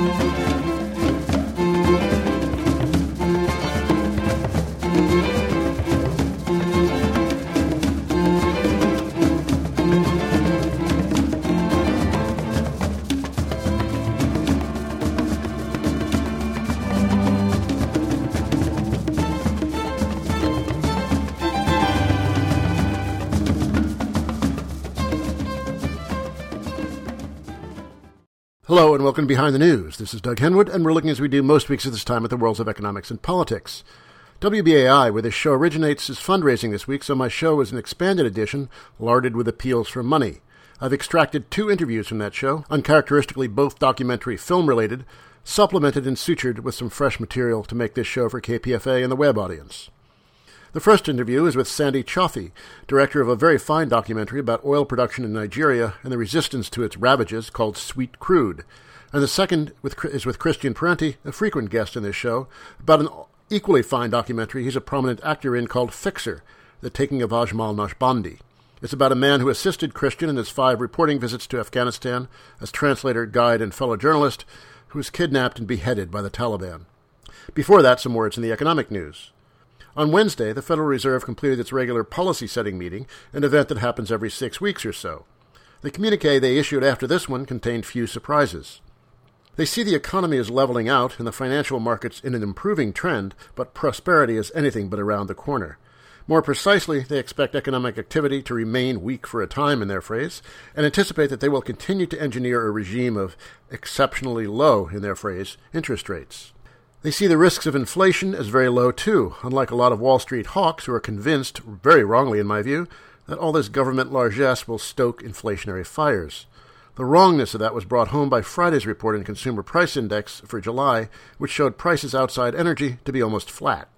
Hello and welcome to Behind the News. This is Doug Henwood, and we're looking as we do most weeks at this time at the worlds of economics and politics. WBAI, where this show originates, is fundraising this week, so my show is an expanded edition, larded with appeals for money. I've extracted 2 interviews from that show, uncharacteristically both documentary film-related, supplemented and sutured with some fresh material to make this show for KPFA and the web audience. The first interview is with Sandy Chaffee, director of a very fine documentary about oil production in Nigeria and the resistance to its ravages called Sweet Crude. And the second is with Christian Parenti, a frequent guest in this show, about an equally fine documentary he's a prominent actor in called Fixer, The Taking of Ajmal Naqshbandi. It's about a man who assisted Christian in his 5 reporting visits to Afghanistan as translator, guide, and fellow journalist, who was kidnapped and beheaded by the Taliban. Before that, some words in the economic news. On Wednesday, the Federal Reserve completed its regular policy-setting meeting, an event that happens every 6 weeks or so. The communiqué they issued after this one contained few surprises. They see the economy as leveling out and the financial markets in an improving trend, but prosperity is anything but around the corner. More precisely, they expect economic activity to remain weak for a time, in their phrase, and anticipate that they will continue to engineer a regime of exceptionally low, in their phrase, interest rates. They see the risks of inflation as very low, too, unlike a lot of Wall Street hawks who are convinced, very wrongly in my view, that all this government largesse will stoke inflationary fires. The wrongness of that was brought home by Friday's report in Consumer Price Index for July, which showed prices outside energy to be almost flat.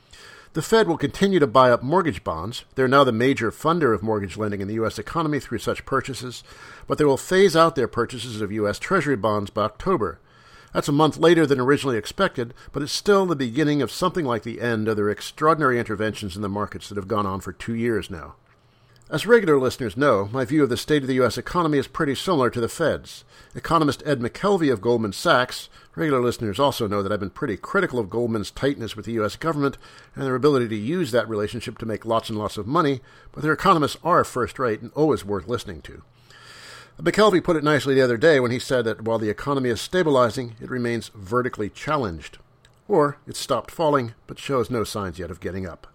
The Fed will continue to buy up mortgage bonds. They're now the major funder of mortgage lending in the U.S. economy through such purchases, but they will phase out their purchases of U.S. Treasury bonds by October. That's a month later than originally expected, but it's still the beginning of something like the end of their extraordinary interventions in the markets that have gone on for 2 years now. As regular listeners know, my view of the state of the U.S. economy is pretty similar to the Fed's. Economist Ed McKelvey of Goldman Sachs, regular listeners also know that I've been pretty critical of Goldman's tightness with the U.S. government and their ability to use that relationship to make lots and lots of money, but their economists are first-rate and always worth listening to. McKelvey put it nicely the other day when he said that while the economy is stabilizing, it remains vertically challenged. Or it's stopped falling, but shows no signs yet of getting up.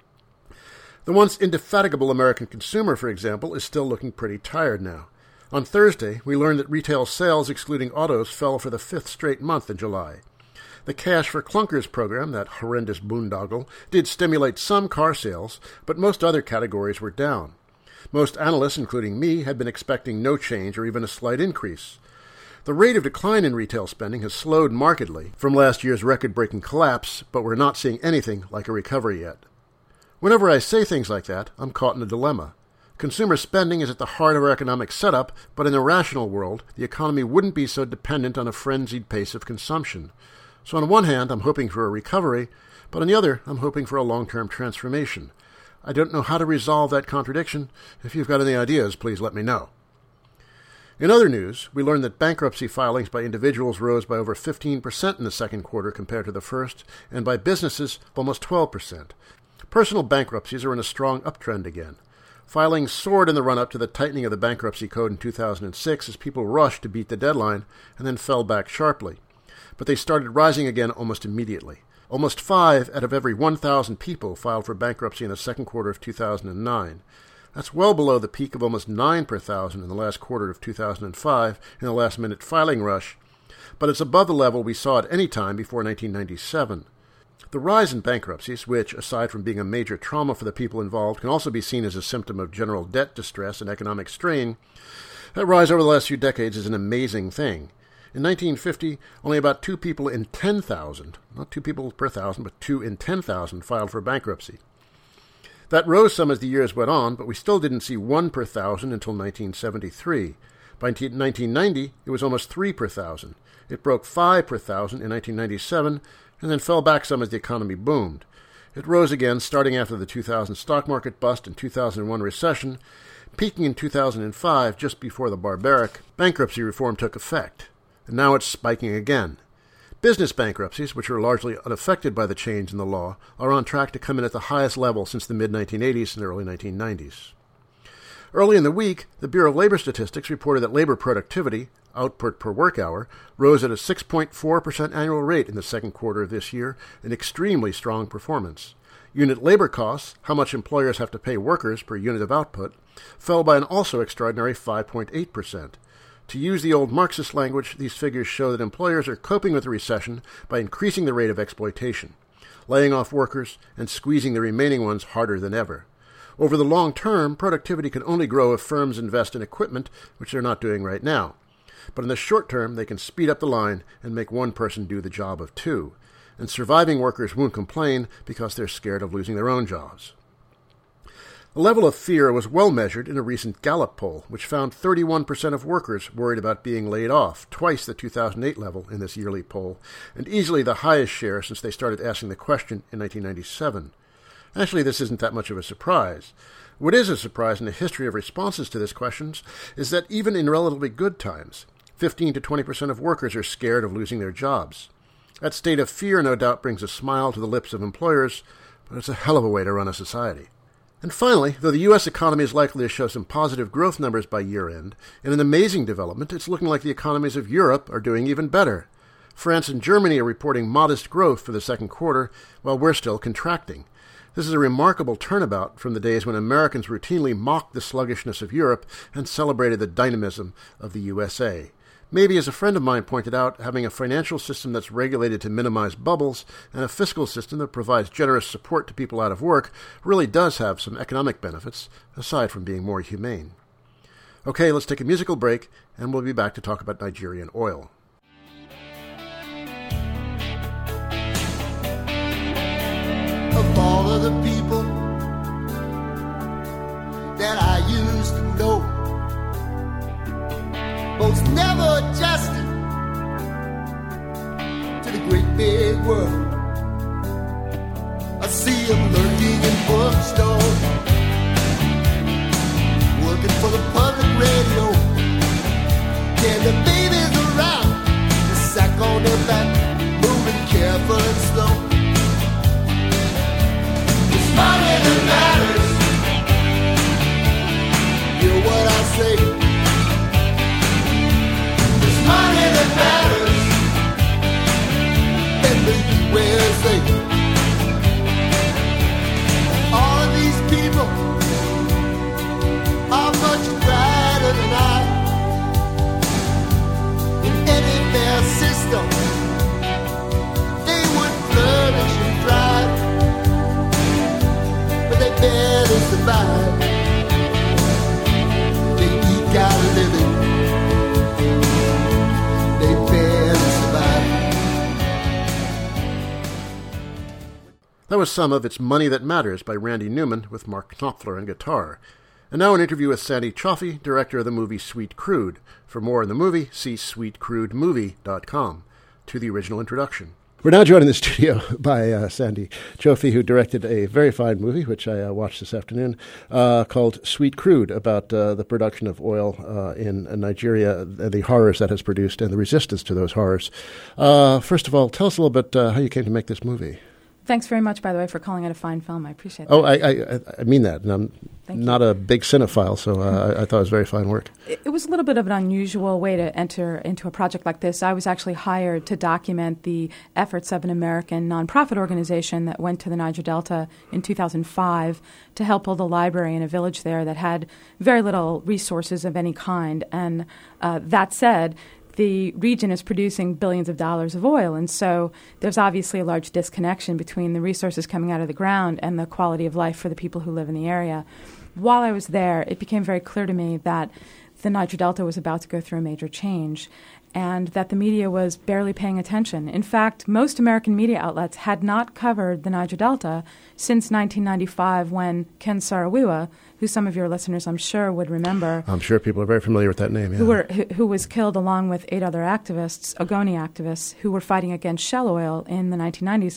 The once indefatigable American consumer, for example, is still looking pretty tired now. On Thursday, we learned that retail sales, excluding autos, fell for the 5th straight month in July. The Cash for Clunkers program, that horrendous boondoggle, did stimulate some car sales, but most other categories were down. Most analysts, including me, had been expecting no change or even a slight increase. The rate of decline in retail spending has slowed markedly from last year's record-breaking collapse, but we're not seeing anything like a recovery yet. Whenever I say things like that, I'm caught in a dilemma. Consumer spending is at the heart of our economic setup, but in a rational world, the economy wouldn't be so dependent on a frenzied pace of consumption. So on one hand, I'm hoping for a recovery, but on the other, I'm hoping for a long-term transformation. I don't know how to resolve that contradiction. If you've got any ideas, please let me know. In other news, we learned that bankruptcy filings by individuals rose by over 15% in the second quarter compared to the first, and by businesses, almost 12%. Personal bankruptcies are in a strong uptrend again. Filings soared in the run-up to the tightening of the bankruptcy code in 2006 as people rushed to beat the deadline and then fell back sharply. But they started rising again almost immediately. Almost 5 out of every 1,000 people filed for bankruptcy in the second quarter of 2009. That's well below the peak of almost 9 per thousand in the last quarter of 2005 in the last-minute filing rush, but it's above the level we saw at any time before 1997. The rise in bankruptcies, which, aside from being a major trauma for the people involved, can also be seen as a symptom of general debt distress and economic strain, that rise over the last few decades is an amazing thing. In 1950, only about 2 people in 10,000, not 2 people per thousand, but 2 in 10,000 filed for bankruptcy. That rose some as the years went on, but we still didn't see 1 per thousand until 1973. By 1990, it was almost 3 per thousand. It broke 5 per thousand in 1997, and then fell back some as the economy boomed. It rose again starting after the 2000 stock market bust and 2001 recession, peaking in 2005 just before the barbaric bankruptcy reform took effect. and now it's spiking again. Business bankruptcies, which are largely unaffected by the change in the law, are on track to come in at the highest level since the mid-1980s and early 1990s. Early in the week, the Bureau of Labor Statistics reported that labor productivity, output per work hour, rose at a 6.4% annual rate in the second quarter of this year, an extremely strong performance. Unit labor costs, how much employers have to pay workers per unit of output, fell by an also extraordinary 5.8%. To use the old Marxist language, these figures show that employers are coping with the recession by increasing the rate of exploitation, laying off workers, and squeezing the remaining ones harder than ever. Over the long term, productivity can only grow if firms invest in equipment, which they're not doing right now. But in the short term, they can speed up the line and make one person do the job of two. And surviving workers won't complain because they're scared of losing their own jobs. The level of fear was well measured in a recent Gallup poll, which found 31% of workers worried about being laid off, twice the 2008 level in this yearly poll, and easily the highest share since they started asking the question in 1997. Actually, this isn't that much of a surprise. What is a surprise in the history of responses to these questions is that even in relatively good times, 15 to 20% of workers are scared of losing their jobs. That state of fear no doubt brings a smile to the lips of employers, but it's a hell of a way to run a society. And finally, though the U.S. economy is likely to show some positive growth numbers by year-end, in an amazing development, it's looking like the economies of Europe are doing even better. France and Germany are reporting modest growth for the second quarter, while we're still contracting. This is a remarkable turnabout from the days when Americans routinely mocked the sluggishness of Europe and celebrated the dynamism of the USA. Maybe, as a friend of mine pointed out, having a financial system that's regulated to minimize bubbles and a fiscal system that provides generous support to people out of work really does have some economic benefits, aside from being more humane. Okay, let's take a musical break, and we'll be back to talk about Nigerian oil. Of all of the people that I used to know, most never adjusted to the great big world. I see them lurking in bookstores, working for the public radio. Yeah, the babies around, the sack on their back, moving careful and slow. It's money that matters. Hear what I say. Money that matters in the USA. All of these people are much brighter than I. In any fair system, they would flourish and thrive, but they barely survive. They eke out a living. That was some of It's Money That Matters by Randy Newman with Mark Knopfler on guitar. And now an interview with Sandy Cioffi, director of the movie Sweet Crude. For more on the movie, see sweetcrudemovie.com. To the original introduction. We're now joined in the studio by Sandy Cioffi, who directed a very fine movie, which I watched this afternoon, called Sweet Crude, about the production of oil in Nigeria, the horrors that has produced, and the resistance to those horrors. First of all, tell us a little bit how you came to make this movie. Thanks very much, by the way, for calling it a fine film. I appreciate that. Oh, I mean that. And I'm not a big cinephile, so I thought it was very fine work. It was a little bit of an unusual way to enter into a project like this. I was actually hired to document the efforts of an American nonprofit organization that went to the Niger Delta in 2005 to help build a library in a village there that had very little resources of any kind. And that said, the region is producing billions of dollars of oil, and so there's obviously a large disconnection between the resources coming out of the ground and the quality of life for the people who live in the area. While I was there, it became very clear to me that the Niger Delta was about to go through a major change and that the media was barely paying attention. In fact, most American media outlets had not covered the Niger Delta since 1995 when Ken Saro-Wiwa, who some of your listeners I'm sure would remember. I'm sure people are very familiar with that name, yeah. Who was killed along with 8 other activists, Ogoni activists, who were fighting against Shell oil in the 1990s.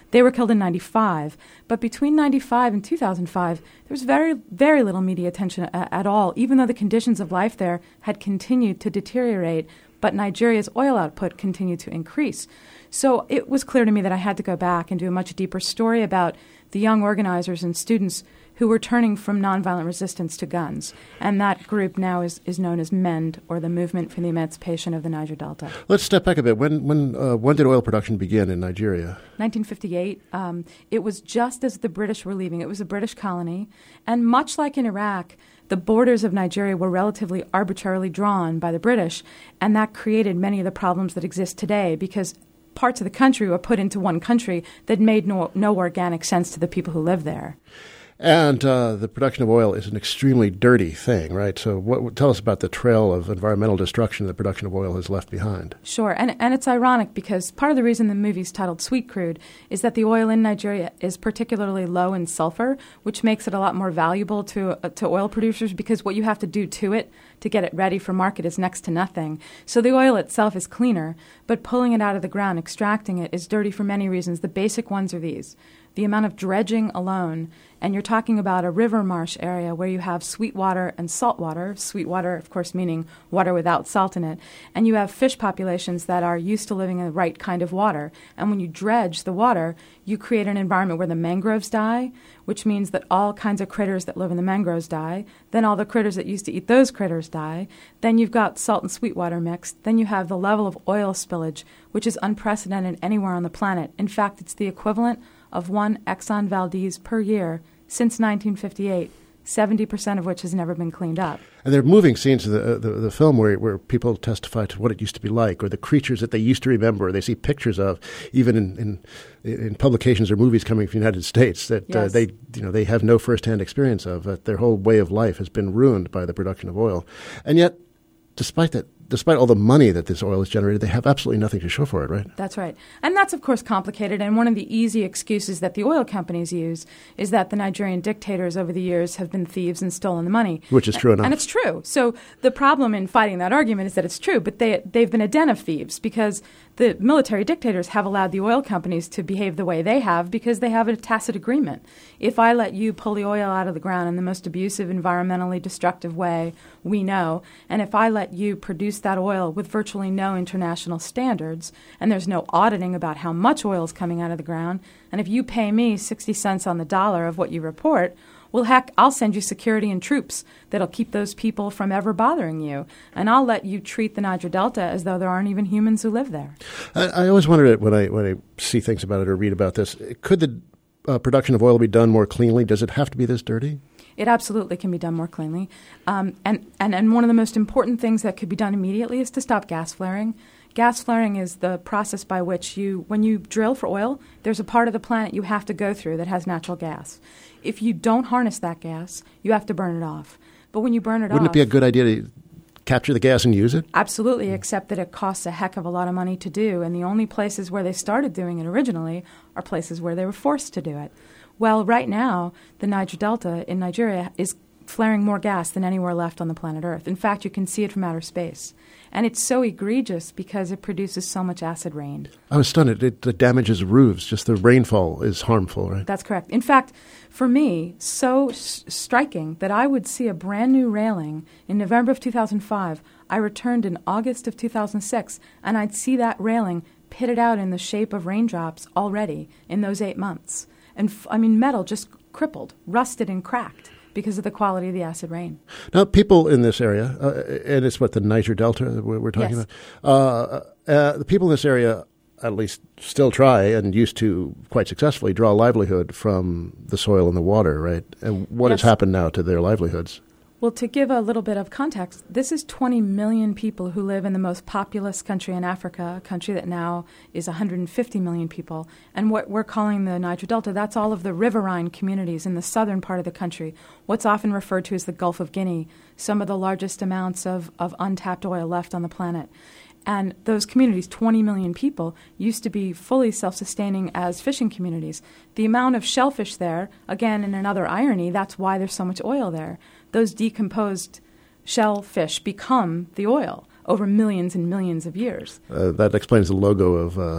They were killed in 95. But between 95 and 2005, there was very, very little media attention at all, even though the conditions of life there had continued to deteriorate, but Nigeria's oil output continued to increase. So it was clear to me that I had to go back and do a much deeper story about the young organizers and students who were turning from nonviolent resistance to guns. And that group now is known as MEND, or the Movement for the Emancipation of the Niger Delta. Let's step back a bit. When did oil production begin in Nigeria? 1958. It was just as the British were leaving. It was a British colony. And much like in Iraq, the borders of Nigeria were relatively arbitrarily drawn by the British, and that created many of the problems that exist today because parts of the country were put into one country that made no organic sense to the people who live there. And the production of oil is an extremely dirty thing, right? So tell us about the trail of environmental destruction the production of oil has left behind. Sure. And it's ironic because part of the reason the movie's titled Sweet Crude is that the oil in Nigeria is particularly low in sulfur, which makes it a lot more valuable to oil producers because what you have to do to it to get it ready for market is next to nothing. So the oil itself is cleaner, but pulling it out of the ground, extracting it, is dirty for many reasons. The basic ones are these. The amount of dredging alone, and you're talking about a river marsh area where you have sweet water and salt water, sweet water, of course, meaning water without salt in it, and you have fish populations that are used to living in the right kind of water. And when you dredge the water, you create an environment where the mangroves die, which means that all kinds of critters that live in the mangroves die. Then all the critters that used to eat those critters die. Then you've got salt and sweet water mixed. Then you have the level of oil spillage, which is unprecedented anywhere on the planet. In fact, it's the equivalent of one Exxon Valdez per year since 1958, 70% of which has never been cleaned up. And there are moving scenes in the film where people testify to what it used to be like, or the creatures that they used to remember, or they see pictures of, even in publications or movies coming from the United States that Yes. they have no firsthand experience of. That their whole way of life has been ruined by the production of oil, and yet, despite all the money that this oil has generated, they have absolutely nothing to show for it, right? That's right. And that's, of course, complicated. And one of the easy excuses that the oil companies use is that the Nigerian dictators over the years have been thieves and stolen the money. Which is true enough. And it's true. So the problem in fighting that argument is that it's true, but they've been a den of thieves because the military dictators have allowed the oil companies to behave the way they have because they have a tacit agreement. If I let you pull the oil out of the ground in the most abusive, environmentally destructive way we know, and if I let you produce that oil with virtually no international standards, and there's no auditing about how much oil is coming out of the ground, and if you pay me 60 cents on the dollar of what you report, well, heck, I'll send you security and troops that'll keep those people from ever bothering you. And I'll let you treat the Niger Delta as though there aren't even humans who live there. I always wonder when I see things about it or read about this, could the production of oil be done more cleanly? Does it have to be this dirty? It absolutely can be done more cleanly. And one of the most important things that could be done immediately is to stop gas flaring. Gas flaring is the process by which when you drill for oil, there's a part of the planet you have to go through that has natural gas. If you don't harness that gas, you have to burn it off. But when you burn it off... Wouldn't it be a good idea to capture the gas and use it? Absolutely, except that it costs a heck of a lot of money to do. And the only places where they started doing it originally are places where they were forced to do it. Well, right now, the Niger Delta in Nigeria is flaring more gas than anywhere left on the planet Earth. In fact, you can see it from outer space. And it's so egregious because it produces so much acid rain. I was stunned. It damages roofs. Just the rainfall is harmful, right? That's correct. In fact, for me, so striking that I would see a brand new railing in November of 2005. I returned in August of 2006, and I'd see that railing pitted out in the shape of raindrops already in those 8 months. And metal just crippled, rusted, and cracked because of the quality of the acid rain. Now, people in this area, and it's the Niger Delta we're talking Yes. about, the people in this area at least still try and used to quite successfully draw a livelihood from the soil and the water, right? And what has Yes. happened now to their livelihoods? Well, to give a little bit of context, this is 20 million people who live in the most populous country in Africa, a country that now is 150 million people. And what we're calling the Niger Delta, that's all of the riverine communities in the southern part of the country, what's often referred to as the Gulf of Guinea, some of the largest amounts of untapped oil left on the planet. And those communities, 20 million people, used to be fully self-sustaining as fishing communities. The amount of shellfish there, again, in another irony, that's why there's so much oil there. Those decomposed shellfish become the oil over millions and millions of years. That explains the logo of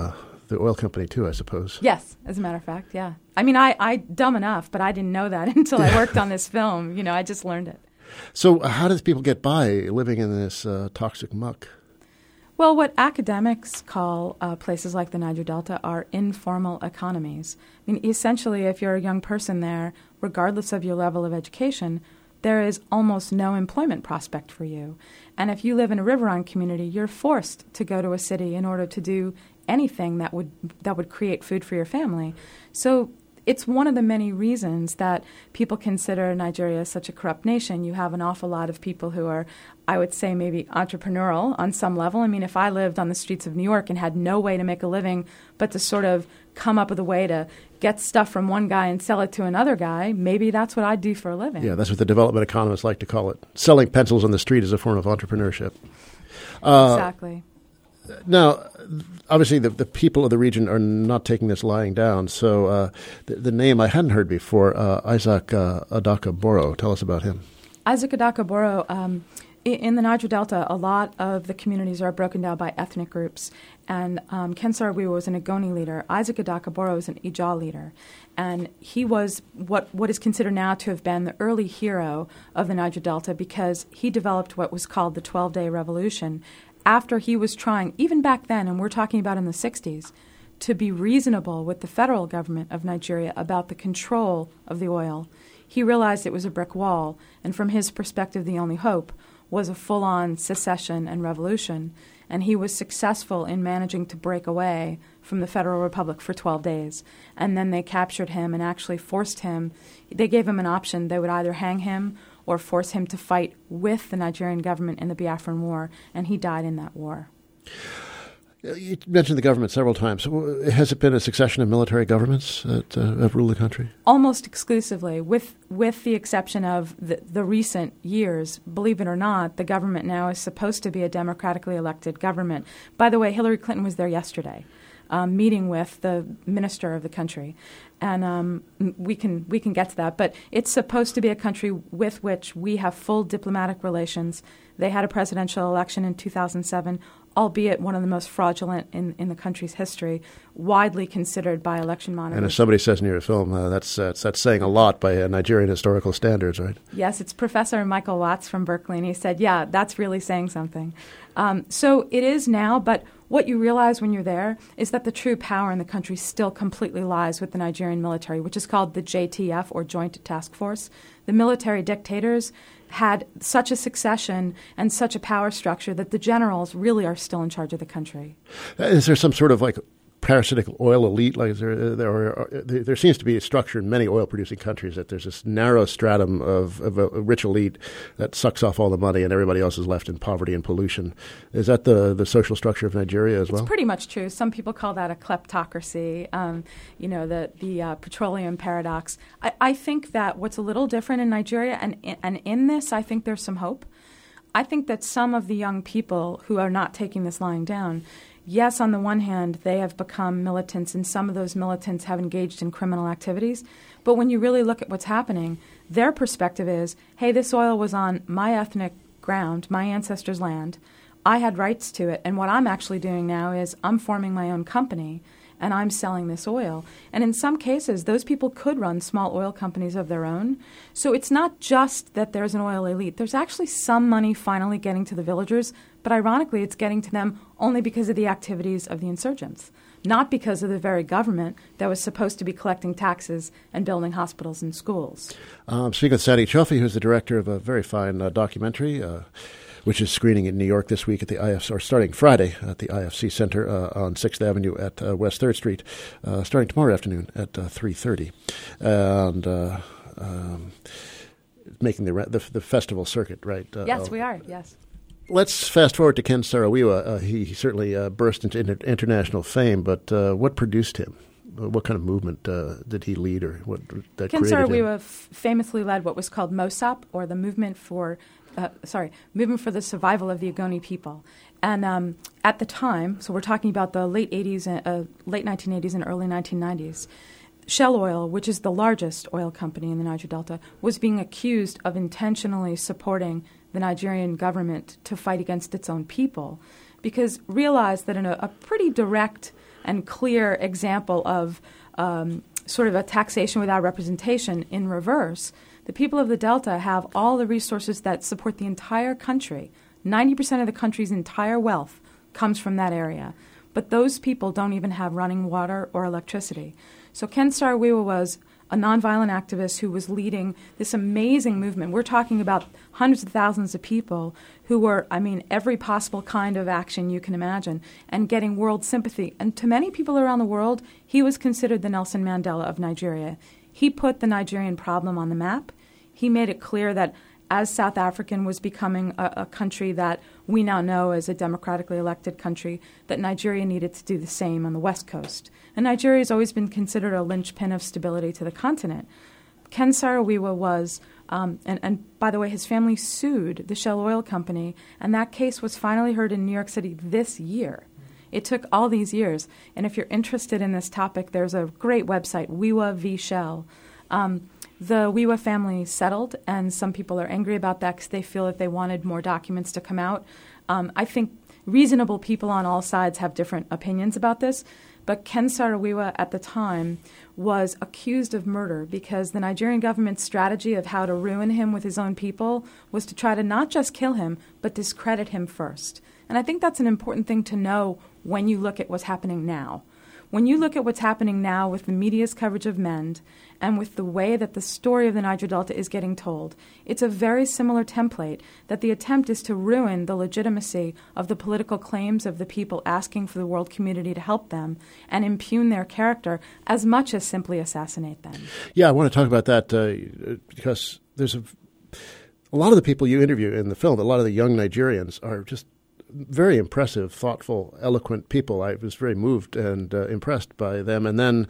the oil company too, I suppose. Yes, as a matter of fact, yeah. I mean, I dumb enough, but I didn't know that until I worked on this film. You know, I just learned it. So how does people get by living in this toxic muck? Well, what academics call places like the Niger Delta are informal economies. I mean, essentially, if you're a young person there, regardless of your level of education, there is almost no employment prospect for you. And if you live in a riverine community, you're forced to go to a city in order to do anything that would create food for your family. So it's one of the many reasons that people consider Nigeria such a corrupt nation. You have an awful lot of people who are, I would say, maybe entrepreneurial on some level. I mean, if I lived on the streets of New York and had no way to make a living but to sort of come up with a way to get stuff from one guy and sell it to another guy, maybe that's what I'd do for a living. Yeah, that's what the development economists like to call it. Selling pencils on the street is a form of entrepreneurship. Exactly. Now, obviously, the people of the region are not taking this lying down. So the name I hadn't heard before, Isaac Adaka-Boro. Tell us about him. Isaac Adaka-Boro, in the Niger Delta, a lot of the communities are broken down by ethnic groups. And Ken Saro-Wiwa was an Ogoni leader. Isaac Adaka-Boro is an Ijaw leader. And he was what is considered now to have been the early hero of the Niger Delta because he developed what was called the 12-Day Revolution after he was trying, even back then, and we're talking about in the 60s, to be reasonable with the federal government of Nigeria about the control of the oil. He realized it was a brick wall, and from his perspective, the only hope was a full-on secession and revolution. And he was successful in managing to break away from the Federal Republic for 12 days. And then they captured him and actually forced him. They gave him an option. They would either hang him or force him to fight with the Nigerian government in the Biafran War, and he died in that war. You mentioned the government several times. Has it been a succession of military governments that have ruled the country? Almost exclusively, with the exception of the recent years. Believe it or not, the government now is supposed to be a democratically elected government. By the way, Hillary Clinton was there yesterday, meeting with the minister of the country. And we can get to that. But it's supposed to be a country with which we have full diplomatic relations. They had a presidential election in 2007, albeit one of the most fraudulent in the country's history, widely considered by election monitors. And as somebody says in your film, that's saying a lot by Nigerian historical standards, right? Yes, it's Professor Michael Watts from Berkeley, and he said, yeah, that's really saying something. So it is now, but what you realize when you're there is that the true power in the country still completely lies with the Nigerian military, which is called the JTF, or Joint Task Force. The military dictators had such a succession and such a power structure that the generals really are still in charge of the country. Is there some sort of parasitic oil elite? Like there seems to be a structure in many oil-producing countries that there's this narrow stratum of a rich elite that sucks off all the money and everybody else is left in poverty and pollution. Is that the social structure of Nigeria as well? It's pretty much true. Some people call that a kleptocracy, the petroleum paradox. I think that what's a little different in Nigeria, and in this I think there's some hope. I think that some of the young people who are not taking this lying down, yes, on the one hand, they have become militants, and some of those militants have engaged in criminal activities. But when you really look at what's happening, their perspective is, hey, this oil was on my ethnic ground, my ancestors' land. I had rights to it. And what I'm actually doing now is I'm forming my own company, and I'm selling this oil. And in some cases, those people could run small oil companies of their own. So it's not just that there's an oil elite. There's actually some money finally getting to the villagers, but ironically, it's getting to them only because of the activities of the insurgents, not because of the very government that was supposed to be collecting taxes and building hospitals and schools. Speaking with Sadi Chofi, who's the director of a very fine documentary, which is screening in New York this week at the IFC, or starting Friday at the IFC Center on 6th Avenue at West 3rd Street, starting tomorrow afternoon at 3:30. And making the festival circuit, right? Yes, we are, yes. Let's fast forward to Ken Saro-Wiwa. He certainly burst into international fame, but what produced him? What kind of movement did he lead, or what that Ken created him? Saro-Wiwa famously led what was called MOSOP, or the Movement for the Survival of the Ogoni People. And at the time, so we're talking about the late 1980s and early 1990s, Shell Oil, which is the largest oil company in the Niger Delta, was being accused of intentionally supporting the Nigerian government to fight against its own people. because realize that in a pretty direct and clear example of sort of a taxation without representation in reverse, the people of the Delta have all the resources that support the entire country. 90% of the country's entire wealth comes from that area. But those people don't even have running water or electricity. So Ken Saro-Wiwa was a nonviolent activist who was leading this amazing movement. We're talking about hundreds of thousands of people who were, every possible kind of action you can imagine, and getting world sympathy. And to many people around the world, he was considered the Nelson Mandela of Nigeria. He put the Nigerian problem on the map. He made it clear that as South African was becoming a country that we now know as a democratically elected country, that Nigeria needed to do the same on the West Coast. And Nigeria has always been considered a linchpin of stability to the continent. Ken Saro-Wiwa was, and by the way, his family sued the Shell Oil Company, and that case was finally heard in New York City this year. It took all these years. And if you're interested in this topic, there's a great website, Wiwa v. Shell. The Wiwa family settled, and some people are angry about that because they feel that they wanted more documents to come out. I think reasonable people on all sides have different opinions about this, but Ken Saro-Wiwa at the time was accused of murder because the Nigerian government's strategy of how to ruin him with his own people was to try to not just kill him, but discredit him first. And I think that's an important thing to know when you look at what's happening now. When you look at what's happening now with the media's coverage of MEND and with the way that the story of the Niger Delta is getting told, it's a very similar template that the attempt is to ruin the legitimacy of the political claims of the people asking for the world community to help them and impugn their character as much as simply assassinate them. Yeah, I want to talk about that because there's a lot of the people you interview in the film, a lot of the young Nigerians are just very impressive, thoughtful, eloquent people. I was very moved and impressed by them. And then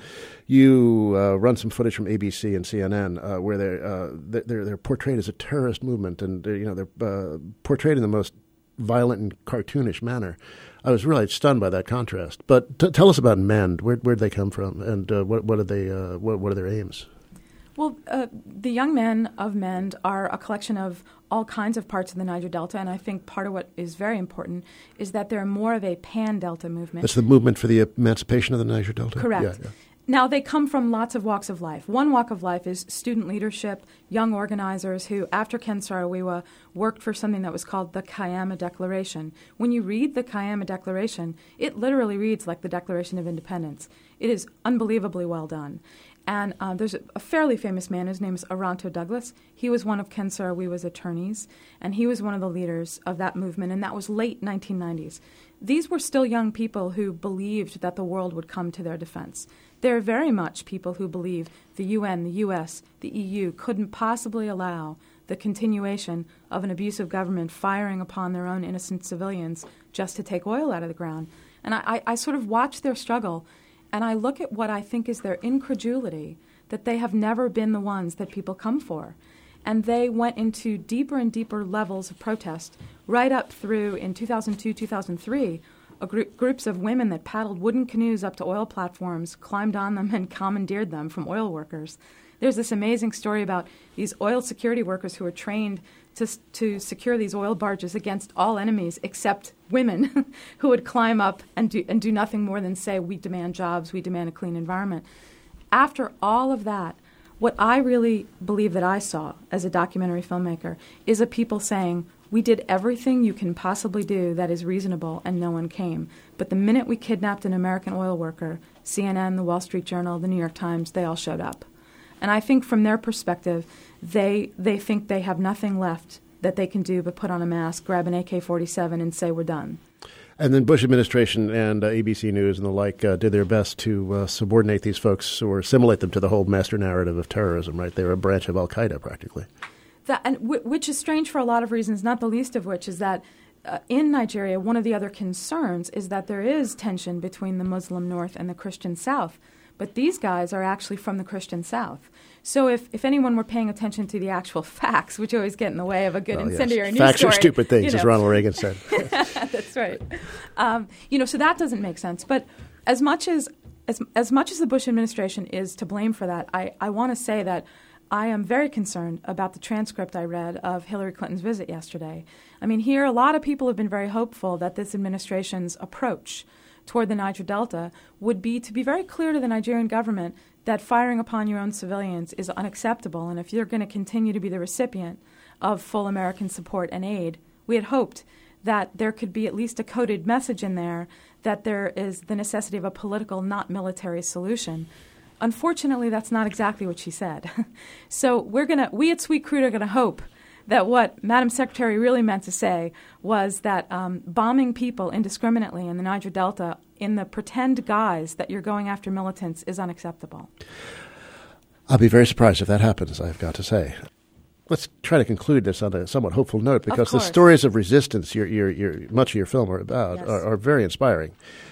you run some footage from ABC and CNN where they're portrayed as a terrorist movement, and they're portrayed in the most violent and cartoonish manner. I was really stunned by that contrast. But tell us about MEND. Where'd they come from, and what are their aims? Well, the young men of MEND are a collection of all kinds of parts of the Niger Delta, and I think part of what is very important is that they're more of a pan-Delta movement. That's the movement for the emancipation of the Niger Delta? Correct. Yeah. Now, they come from lots of walks of life. One walk of life is student leadership, young organizers who, after Ken Saro-Wiwa, worked for something that was called the Kayama Declaration. When you read the Kayama Declaration, it literally reads like the Declaration of Independence. It is unbelievably well done. And there's a fairly famous man. His name is Oronto Douglas. He was one of Ken Saro-Wiwa's attorneys, and he was one of the leaders of that movement, and that was late 1990s. These were still young people who believed that the world would come to their defense. They're very much people who believe the UN, the U.S., the EU couldn't possibly allow the continuation of an abusive government firing upon their own innocent civilians just to take oil out of the ground. And I sort of watch their struggle, and I look at what I think is their incredulity, that they have never been the ones that people come for. And they went into deeper and deeper levels of protest, right up through, in 2002, 2003, groups of women that paddled wooden canoes up to oil platforms, climbed on them, and commandeered them from oil workers. There's this amazing story about these oil security workers who were trained to secure these oil barges against all enemies except women who would climb up and do nothing more than say, we demand jobs, we demand a clean environment. After all of that, what I really believe that I saw as a documentary filmmaker is a people saying, we did everything you can possibly do that is reasonable, and no one came. But the minute we kidnapped an American oil worker, CNN, the Wall Street Journal, the New York Times, they all showed up. And I think from their perspective, they think they have nothing left that they can do but put on a mask, grab an AK-47, and say, we're done. And then Bush administration and ABC News and the like did their best to subordinate these folks or assimilate them to the whole master narrative of terrorism, right? They were a branch of al-Qaeda practically. Which is strange for a lot of reasons, not the least of which is that in Nigeria, one of the other concerns is that there is tension between the Muslim North and the Christian South. But these guys are actually from the Christian South. So if anyone were paying attention to the actual facts, which always get in the way of a good incendiary news story. Facts are stupid things, as Ronald Reagan said. That's right. So that doesn't make sense. But as much as the Bush administration is to blame for that, I want to say that I am very concerned about the transcript I read of Hillary Clinton's visit yesterday. I mean, here a lot of people have been very hopeful that this administration's approach toward the Niger Delta would be to be very clear to the Nigerian government that firing upon your own civilians is unacceptable, and if you're going to continue to be the recipient of full American support and aid, we had hoped that there could be at least a coded message in there that there is the necessity of a political, not military solution. Unfortunately, that's not exactly what she said. So we at Sweet Crude are going to hope that what Madam Secretary really meant to say was that bombing people indiscriminately in the Niger Delta in the pretend guise that you're going after militants is unacceptable. I'll be very surprised if that happens, I've got to say. Let's try to conclude this on a somewhat hopeful note, because the stories of resistance much of your film are about are very inspiring.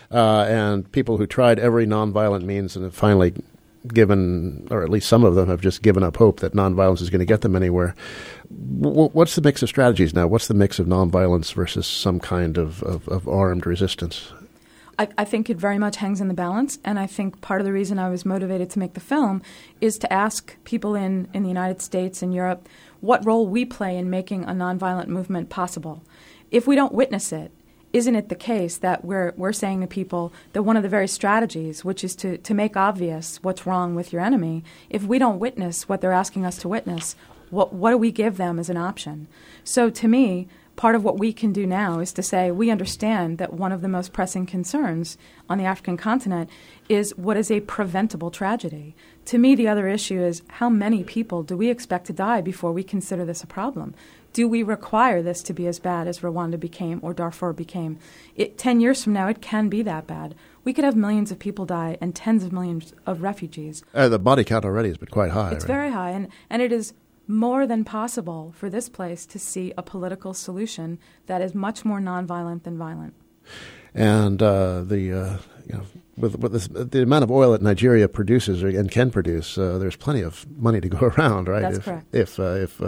And people who tried every nonviolent means and have finally given, or at least some of them have just given up hope that nonviolence is going to get them anywhere. What's the mix of strategies now? What's the mix of nonviolence versus some kind of armed resistance? I think it very much hangs in the balance, and I think part of the reason I was motivated to make the film is to ask people in the United States and Europe what role we play in making a nonviolent movement possible. If we don't witness it, isn't it the case that we're saying to people that one of the very strategies, which is to make obvious what's wrong with your enemy, if we don't witness what they're asking us to witness, what do we give them as an option? So to me, part of what we can do now is to say we understand that one of the most pressing concerns on the African continent is what is a preventable tragedy. To me, the other issue is how many people do we expect to die before we consider this a problem? Do we require this to be as bad as Rwanda became or Darfur became? 10 years from now, it can be that bad. We could have millions of people die and tens of millions of refugees. The body count already has been quite high. It's very high, and it is more than possible for this place to see a political solution that is much more nonviolent than violent. And with the amount of oil that Nigeria produces and can produce, there's plenty of money to go around, right? That's correct. If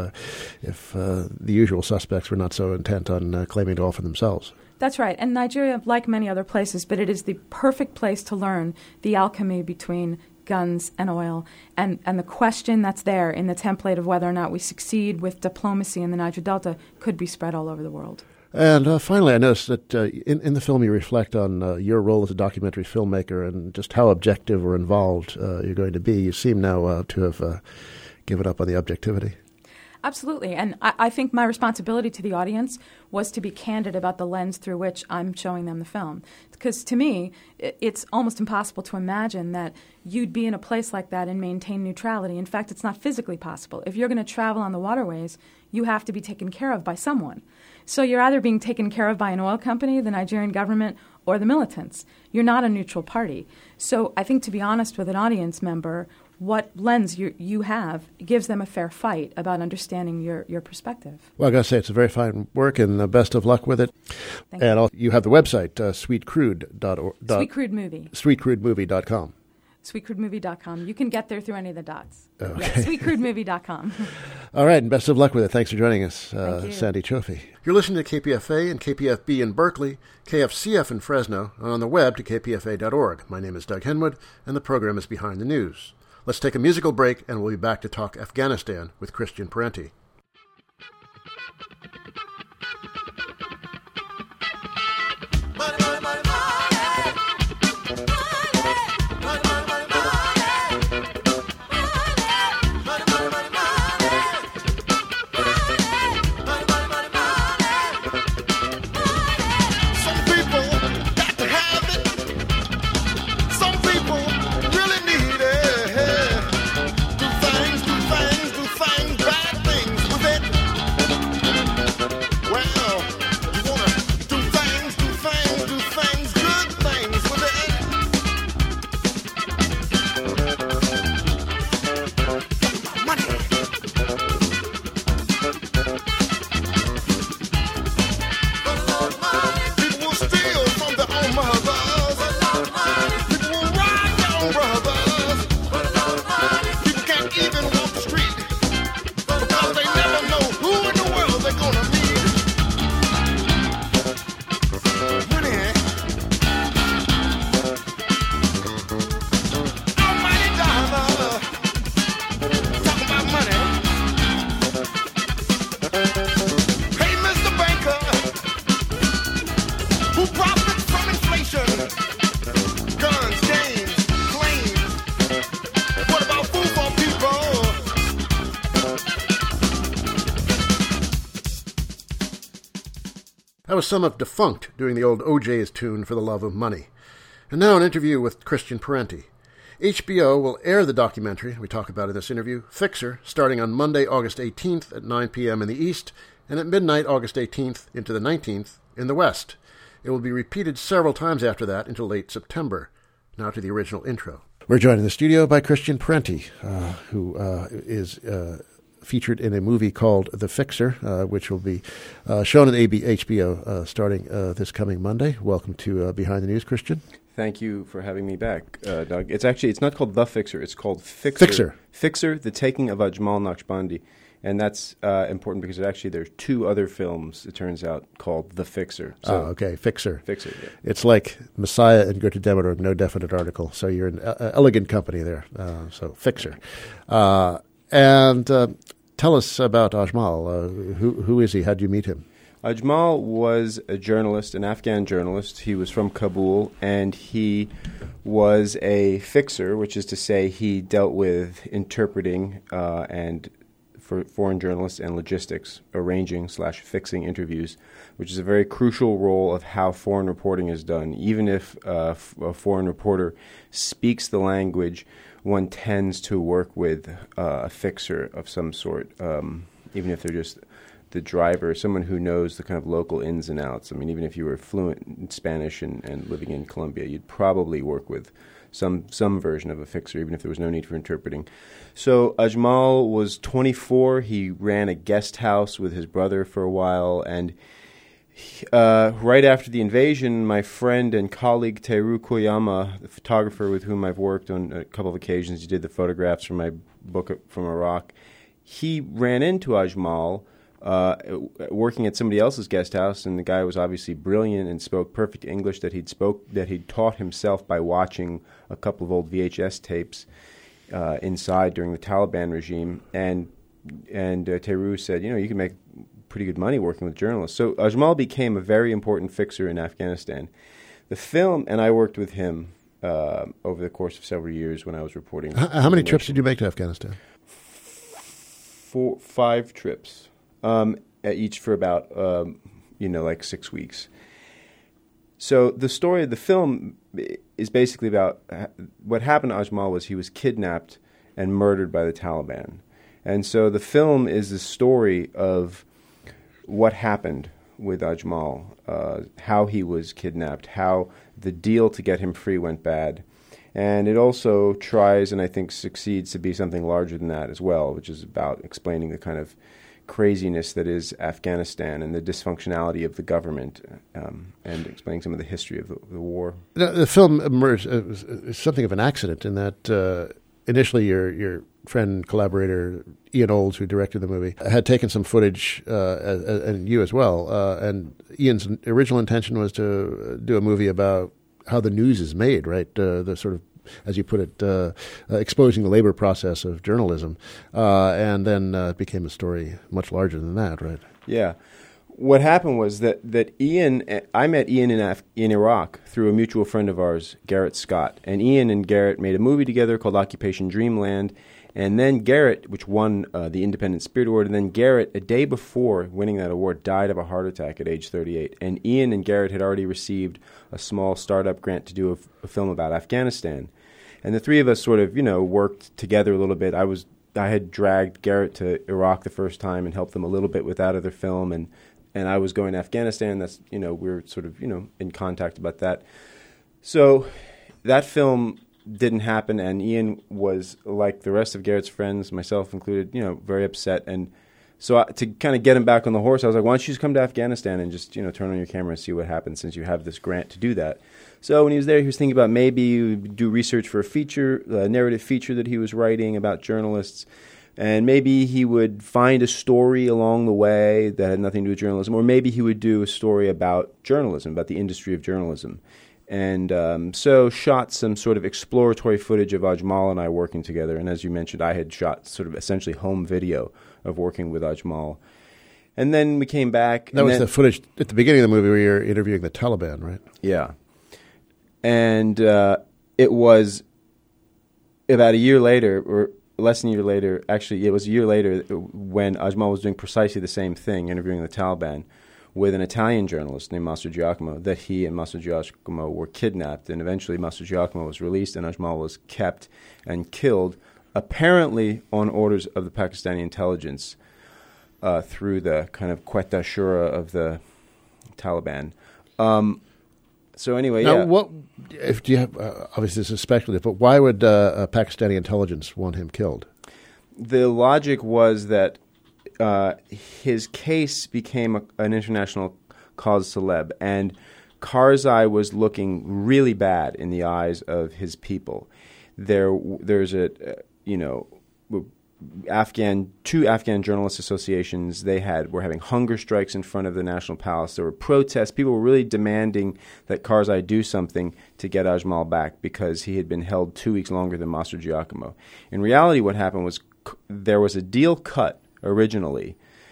the usual suspects were not so intent on claiming it all for themselves. That's right. And Nigeria, like many other places, but it is the perfect place to learn the alchemy between guns and oil, and the question that's there in the template of whether or not we succeed with diplomacy in the Niger Delta could be spread all over the world. And finally, I noticed that in the film you reflect on your role as a documentary filmmaker and just how objective or involved you're going to be. You seem now to have given up on the objectivity. Absolutely. And I think my responsibility to the audience was to be candid about the lens through which I'm showing them the film. Because to me, it's almost impossible to imagine that you'd be in a place like that and maintain neutrality. In fact, it's not physically possible. If you're going to travel on the waterways, you have to be taken care of by someone. So you're either being taken care of by an oil company, the Nigerian government, or the militants. You're not a neutral party. So I think, to be honest with an audience member, what lens you have gives them a fair fight about understanding your perspective. Well, I've got to say, it's a very fine work, and best of luck with it. Thank and you. You have the website, sweetcrude.org. Sweet Crude Movie. Sweetcrudemovie.com. Sweetcrudemovie.com. You can get there through any of the dots. Okay. Yeah, sweetcrudemovie.com. All right, and best of luck with it. Thanks for joining us, Thank you. Sandy Cioffi. You're listening to KPFA and KPFB in Berkeley, KFCF in Fresno, and on the web to kpfa.org. My name is Doug Henwood, and the program is Behind the News. Let's take a musical break, and we'll be back to talk Afghanistan with Christian Parenti. Bad things. was some of Defunct doing the old OJ's tune For the Love of Money. And now an interview with Christian Parenti. HBO will air the documentary we talk about in this interview, Fixer, starting on Monday, August 18th at 9 p.m. in the East, and at midnight, August 18th into the 19th in the West. It will be repeated several times after that until late September. Now to the original intro. We're joined in the studio by Christian Parenti, who is featured in a movie called The Fixer, which will be shown on HBO starting this coming Monday. Welcome to Behind the News, Christian. Thank you for having me back, Doug. It's not called The Fixer. It's called Fixer. Fixer, The Taking of Ajmal Naqshbandi. And that's important because there's two other films, it turns out, called The Fixer. So, okay, Fixer. Fixer, yeah. It's like Messiah and Goethe Demeter, no definite article. So you're in elegant company there. So Fixer. And tell us about Ajmal. Who is he? How did you meet him? Ajmal was a journalist, an Afghan journalist. He was from Kabul, and he was a fixer, which is to say he dealt with interpreting and for foreign journalists and logistics, arranging/fixing interviews, which is a very crucial role of how foreign reporting is done. Even if a foreign reporter speaks the language, one tends to work with a fixer of some sort, even if they're just the driver, someone who knows the kind of local ins and outs. I mean, even if you were fluent in Spanish and living in Colombia, you'd probably work with some version of a fixer, even if there was no need for interpreting. So Ajmal was 24. He ran a guest house with his brother for a while, and right after the invasion, my friend and colleague Teru Koyama, the photographer with whom I've worked on a couple of occasions, he did the photographs for my book from Iraq, he ran into Ajmal working at somebody else's guest house, and the guy was obviously brilliant and spoke perfect English that he'd taught himself by watching a couple of old VHS tapes inside during the Taliban regime. And Teru said, you can make pretty good money working with journalists. So Ajmal became a very important fixer in Afghanistan. The film, and I worked with him over the course of several years when I was reporting. How many trips did you make to Afghanistan? 5 trips. Each for about, like 6 weeks. So the story of the film is basically about what happened to Ajmal was he was kidnapped and murdered by the Taliban. And so the film is the story of what happened with Ajmal, how he was kidnapped, how the deal to get him free went bad. And it also tries, and I think succeeds, to be something larger than that as well, which is about explaining the kind of craziness that is Afghanistan and the dysfunctionality of the government, and explaining some of the history of the war. The film emerged as something of an accident in that initially your friend and collaborator Ian Olds, who directed the movie, had taken some footage, and you as well. And Ian's original intention was to do a movie about how the news is made, right? The sort of, as you put it, exposing the labor process of journalism. And then it became a story much larger than that, right? Yeah. What happened was that I met Ian in Iraq through a mutual friend of ours, Garrett Scott. And Ian and Garrett made a movie together called Occupation Dreamland. And then Garrett, which won the Independent Spirit Award, and then Garrett, a day before winning that award, died of a heart attack at age 38. And Ian and Garrett had already received a small startup grant to do a film about Afghanistan. And the three of us sort of, worked together a little bit. I had dragged Garrett to Iraq the first time and helped them a little bit with that other film, and I was going to Afghanistan. That's, we were sort of, in contact about that. So that film didn't happen, and Ian was, like the rest of Garrett's friends, myself included, very upset. And so to kind of get him back on the horse, I was like, why don't you just come to Afghanistan and just, turn on your camera and see what happens, since you have this grant to do that. So when he was there, he was thinking about maybe do research for a narrative feature that he was writing about journalists. And maybe he would find a story along the way that had nothing to do with journalism, or maybe he would do a story about journalism, about the industry of journalism. And so shot some sort of exploratory footage of Ajmal and I working together. And as you mentioned, I had shot sort of essentially home video of working with Ajmal. And then we came back. That was the footage at the beginning of the movie where you're interviewing the Taliban, right? Yeah. And it was about a year later, or less than a year later, actually it was a year later, when Ajmal was doing precisely the same thing, interviewing the Taliban, with an Italian journalist named Mastro Giacomo, that he and Mastro Giacomo were kidnapped, and eventually Mastro Giacomo was released and Ajmal was kept and killed, apparently on orders of the Pakistani intelligence through the kind of Quetta Shura of the Taliban. So anyway, now, yeah. what if do you have? Obviously, this is speculative, but why would Pakistani intelligence want him killed? The logic was that his case became an international cause célèbre, and Karzai was looking really bad in the eyes of his people. There's two Afghan journalist associations. Were having hunger strikes in front of the National Palace. There were protests. People were really demanding that Karzai do something to get Ajmal back because he had been held 2 weeks longer than Mastro Giacomo. In reality, what happened was there was a deal cut originally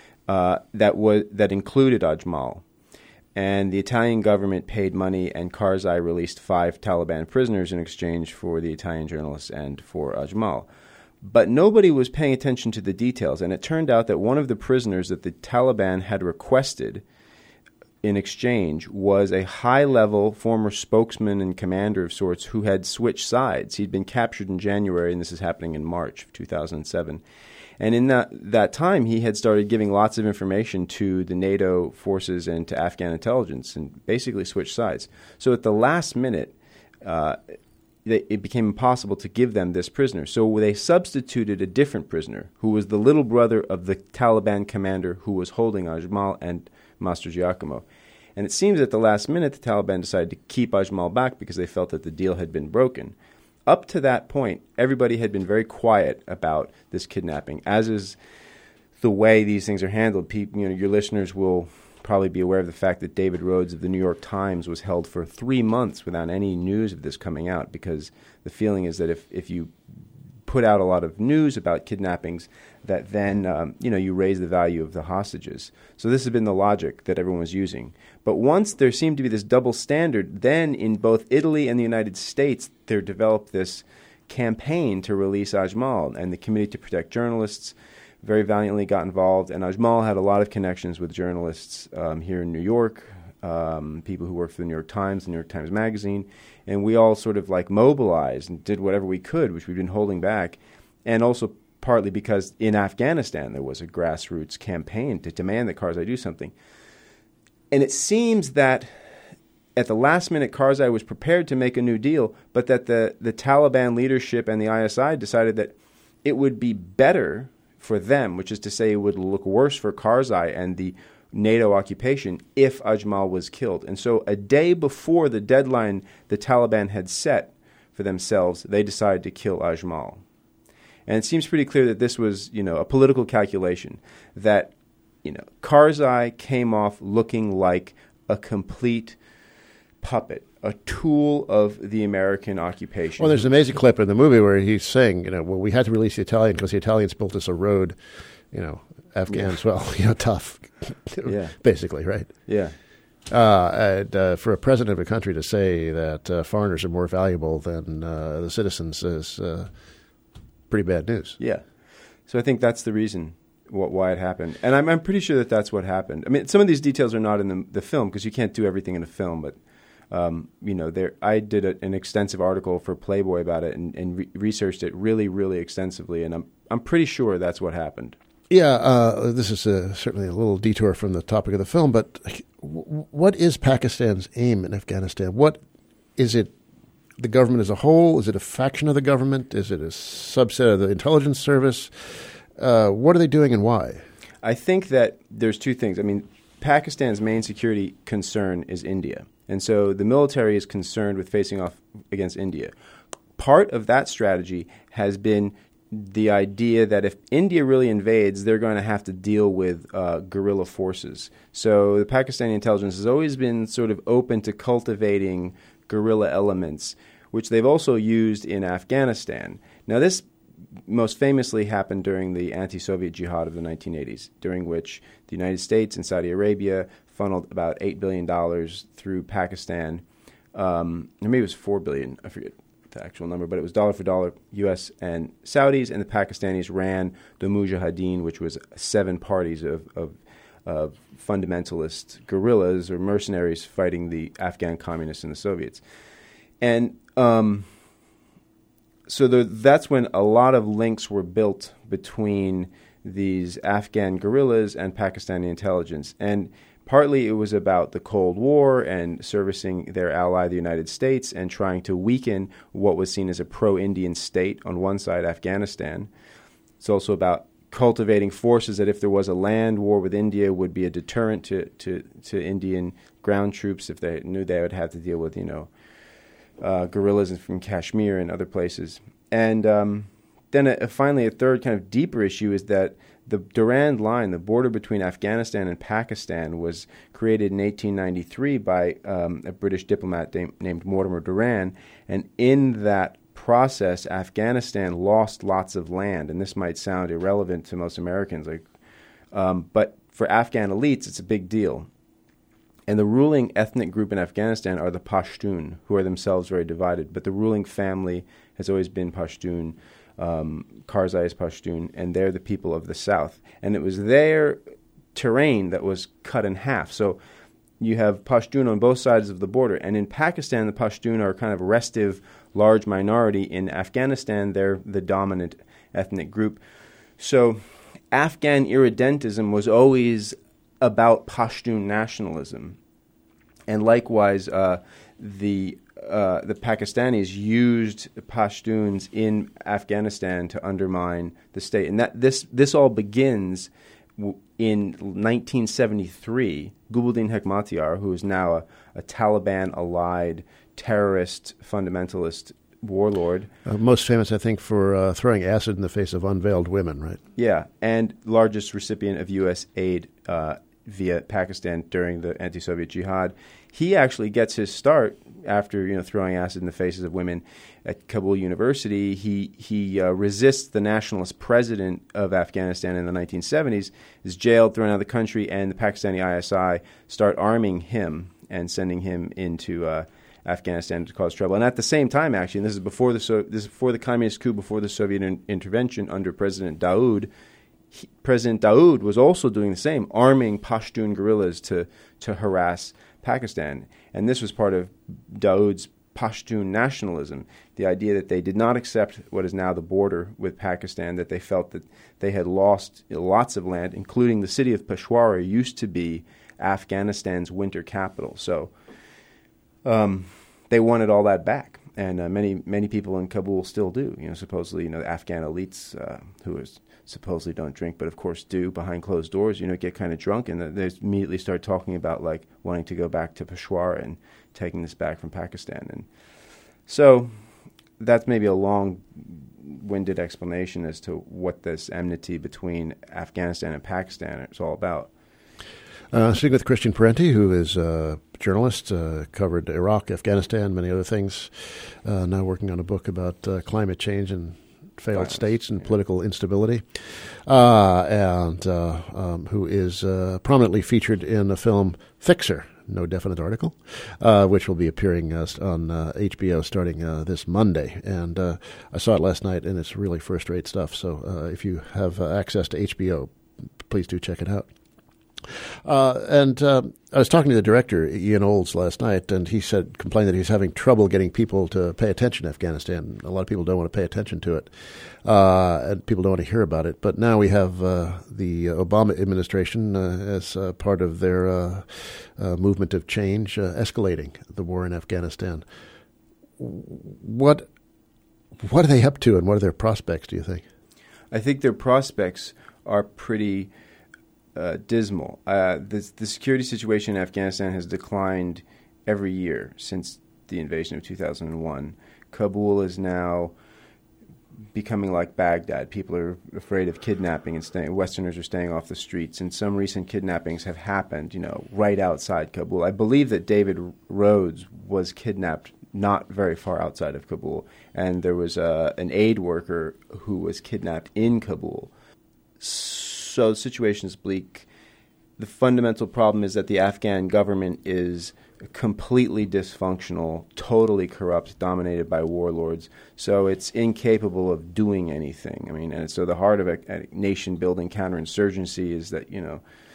that included Ajmal, and the Italian government paid money, and Karzai released 5 Taliban prisoners in exchange for the Italian journalists and for Ajmal. But nobody was paying attention to the details, and it turned out that one of the prisoners that the Taliban had requested in exchange was a high-level former spokesman and commander of sorts who had switched sides. He'd been captured in January, and this is happening in March of 2007. And in that time, he had started giving lots of information to the NATO forces and to Afghan intelligence and basically switched sides. So at the last minute, it became impossible to give them this prisoner. So they substituted a different prisoner who was the little brother of the Taliban commander who was holding Ajmal and Mastro Giacomo. And it seems at the last minute the Taliban decided to keep Ajmal back because they felt that the deal had been broken. Up to that point, everybody had been very quiet about this kidnapping, as is the way these things are handled. Your listeners will probably be aware of the fact that David Rhodes of the New York Times was held for 3 months without any news of this coming out, because the feeling is that if you put out a lot of news about kidnappings, that then you raise the value of the hostages. So this has been the logic that everyone was using. But once there seemed to be this double standard, then in both Italy and the United States, there developed this campaign to release Ajmal, and the Committee to Protect Journalists very valiantly got involved, and Ajmal had a lot of connections with journalists here in New York, people who worked for the New York Times, the New York Times Magazine, and we all sort of mobilized and did whatever we could, which we've been holding back, and also partly because in Afghanistan there was a grassroots campaign to demand that Karzai do something. And it seems that at the last minute Karzai was prepared to make a new deal, but that the Taliban leadership and the ISI decided that it would be better for them, which is to say it would look worse for Karzai and the NATO occupation if Ajmal was killed. And so a day before the deadline the Taliban had set for themselves, they decided to kill Ajmal. And it seems pretty clear that this was, a political calculation, that, Karzai came off looking like a complete puppet, a tool of the American occupation. Well, there's an amazing clip in the movie where he's saying, we had to release the Italian because the Italians built us a road, Afghans, tough, basically, right? Yeah. And for a president of a country to say that foreigners are more valuable than the citizens is pretty bad news. Yeah. So I think that's the reason why it happened. And I'm pretty sure that that's what happened. I mean, some of these details are not in the film because you can't do everything in a film, but I did an extensive article for Playboy about it and researched it really, really extensively, and I'm pretty sure that's what happened. Yeah, this is certainly a little detour from the topic of the film, but what is Pakistan's aim in Afghanistan? What is it? The government as a whole? Is it a faction of the government? Is it a subset of the intelligence service? What are they doing and why? I think that there's two things. I mean, Pakistan's main security concern is India. And so the military is concerned with facing off against India. Part of that strategy has been the idea that if India really invades, they're going to have to deal with guerrilla forces. So the Pakistani intelligence has always been sort of open to cultivating guerrilla elements, which they've also used in Afghanistan. Now, this most famously happened during the anti-Soviet jihad of the 1980s, during which the United States and Saudi Arabia funneled about $8 billion through Pakistan. Or maybe it was $4 billion. I forget the actual number, but it was dollar for dollar, U.S. and Saudis, and the Pakistanis ran the Mujahideen, which was 7 parties of fundamentalist guerrillas or mercenaries fighting the Afghan communists and the Soviets. And that's when a lot of links were built between these Afghan guerrillas and Pakistani intelligence. And partly it was about the Cold War and servicing their ally, the United States, and trying to weaken what was seen as a pro-Indian state on one side, Afghanistan. It's also about cultivating forces that if there was a land war with India would be a deterrent to Indian ground troops if they knew they would have to deal with, guerrillas from Kashmir and other places. And then finally a third kind of deeper issue is that the Durand Line, the border between Afghanistan and Pakistan, was created in 1893 by a British diplomat named Mortimer Durand. And in that process, Afghanistan lost lots of land. And this might sound irrelevant to most Americans, but for Afghan elites, it's a big deal. And the ruling ethnic group in Afghanistan are the Pashtun, who are themselves very divided. But the ruling family has always been Pashtun. Karzai is Pashtun, and they're the people of the south. And it was their terrain that was cut in half. So you have Pashtun on both sides of the border. And in Pakistan, the Pashtun are kind of a restive, large minority. In Afghanistan, they're the dominant ethnic group. So Afghan irredentism was always about Pashtun nationalism. And likewise, the Pakistanis used Pashtuns in Afghanistan to undermine the state. And this all begins in 1973. Gulbuddin Hekmatyar, who is now a Taliban-allied terrorist fundamentalist warlord. Most famous, I think, for throwing acid in the face of unveiled women, right? Yeah, and largest recipient of U.S. aid via Pakistan during the anti-Soviet jihad. He actually gets his start after throwing acid in the faces of women at Kabul University. He resists the nationalist president of Afghanistan in the 1970s, is jailed, thrown out of the country, and the Pakistani ISI start arming him and sending him into Afghanistan to cause trouble. And at the same time, actually, and this is before the communist coup, before the Soviet intervention under President Daoud. President Daoud was also doing the same, arming Pashtun guerrillas to harass Pakistan. And this was part of Daoud's Pashtun nationalism, the idea that they did not accept what is now the border with Pakistan, that they felt that they had lost lots of land, including the city of Peshawar used to be Afghanistan's winter capital. So they wanted all that back. And many people in Kabul still do. Supposedly, the Afghan elites who supposedly don't drink, but of course do behind closed doors. Get kind of drunk, and they immediately start talking about wanting to go back to Peshawar and taking this back from Pakistan. And so that's maybe a long-winded explanation as to what this enmity between Afghanistan and Pakistan is all about. Speaking with Christian Parenti, who is a journalist, covered Iraq, Afghanistan, many other things, now working on a book about climate change and failed states and political instability, and who is prominently featured in the film Fixer, no definite article, which will be appearing on HBO starting this Monday. And I saw it last night, and it's really first-rate stuff. So if you have access to HBO, please do check it out. And I was talking to the director, Ian Olds, last night, and he complained that he's having trouble getting people to pay attention to Afghanistan. A lot of people don't want to pay attention to it, and people don't want to hear about it. But now we have the Obama administration, as part of their movement of change, escalating the war in Afghanistan. What are they up to, and what are their prospects, do you think? I think their prospects are pretty dismal. The security situation in Afghanistan has declined every year since the invasion of 2001. Kabul is now becoming like Baghdad. People are afraid of kidnapping and Westerners are staying off the streets. And some recent kidnappings have happened, right outside Kabul. I believe that David Rhodes was kidnapped not very far outside of Kabul, and there was an aid worker who was kidnapped in Kabul. So the situation is bleak. The fundamental problem is that the Afghan government is completely dysfunctional, totally corrupt, dominated by warlords. So it's incapable of doing anything. And so the heart of a nation-building counterinsurgency is that,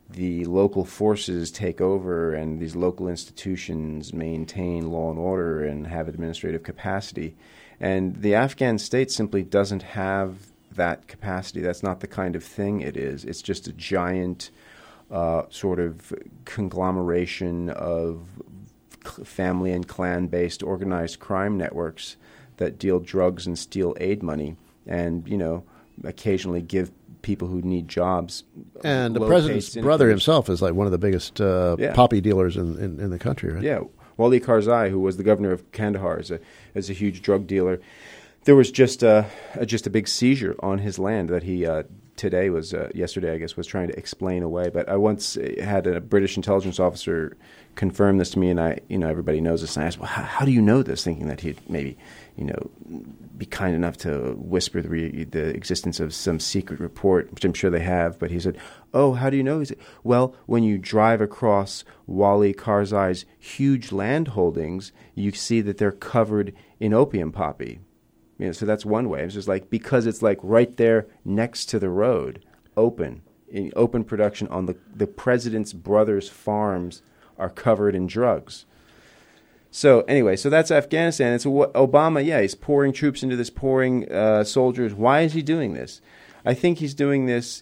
the local forces take over and these local institutions maintain law and order and have administrative capacity. And the Afghan state simply doesn't have that capacity. That's not the kind of thing it is. It's just a giant sort of conglomeration of family and clan-based organized crime networks that deal drugs and steal aid money and, occasionally give people who need jobs. And the president's brother himself is like one of the biggest poppy dealers in the country, right? Yeah. Wali Karzai, who was the governor of Kandahar, is a huge drug dealer. There was just a big seizure on his land that he yesterday, I guess, was trying to explain away. But I once had a British intelligence officer confirm this to me, and everybody knows this. And I asked, well, how do you know this? Thinking that he'd maybe, be kind enough to whisper the existence of some secret report, which I'm sure they have. But he said, oh, how do you know? He said, well, when you drive across Wali Karzai's huge land holdings, you see that they're covered in opium poppy. So that's one way. It's just like, because it's like right there next to the road, in open production on the president's brother's farms are covered in drugs. So anyway, so that's Afghanistan. And so Obama, he's pouring troops into this, pouring soldiers. Why is he doing this? I think he's doing this